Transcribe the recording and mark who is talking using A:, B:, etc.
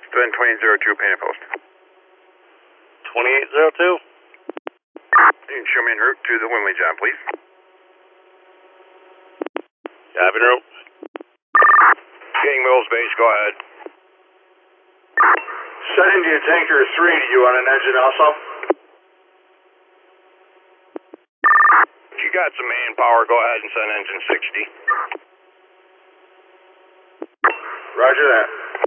A: then 2802 Painted Post.
B: 2802?
A: You can show me en route to the Wimley job, please.
B: Copy, en route.
A: King Mills Base, go ahead.
C: Set India Tanker 3 to you on an engine also.
A: If you got some manpower, go ahead and send engine 60.
C: Roger that.